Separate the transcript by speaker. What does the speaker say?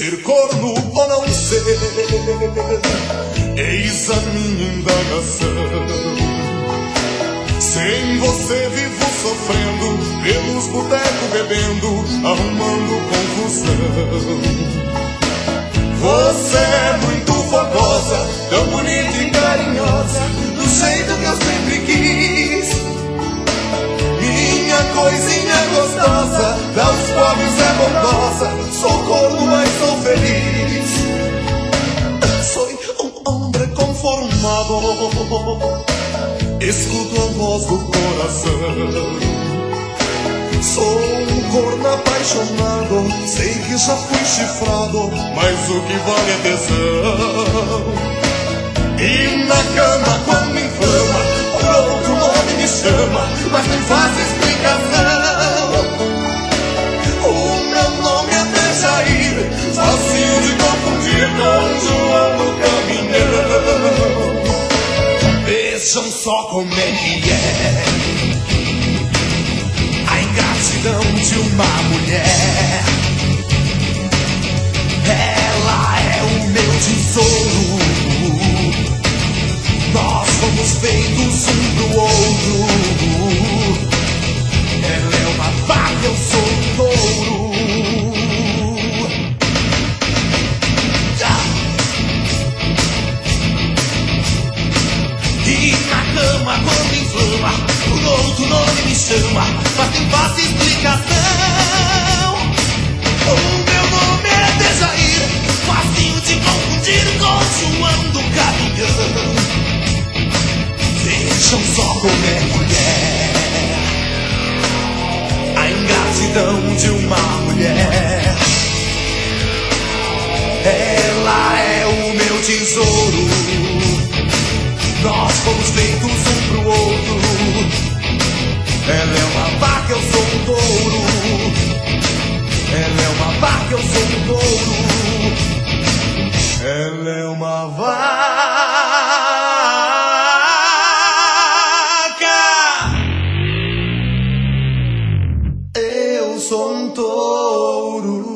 Speaker 1: ser corno ou não ser? Eis a minha indagação. Sem você vivo sofrendo, pelos botecos bebendo, arrumando confusão. Você é muito fogosa, tão bonita e carinhosa, do jeito que eu sempre quis. Minha coisinha gostosa, aos pobres é bondosa, sou corno, mas sou feliz. Sou um homem conformado, escuto a voz do coração. Sou um corno apaixonado, sei que já fui chifrado, mas o que vale é tesão. E na cama quando me inflama, por outro nome me chama, mas não faz explicação. O meu nome é até Jair, fácil de confundir com João no caminhão. Vejam só como é que é a ingratidão de uma mulher. Ela é o meu tesouro, nós fomos feitos um pro outro. Ela é uma vaca, eu sou um touro. E na cama quando inflama, por outro nome me chama, mas tem fácil explicação. O meu nome é Dejair, facinho de confundir com João do caminhão. Vejam só como é mulher, a ingratidão de uma mulher. Ela é o meu tesouro, nós fomos feitos um pro outro. Ela é uma vaca, eu sou um touro. Ela é uma vaca, eu sou um touro. Ela é uma vaca, eu sou um touro.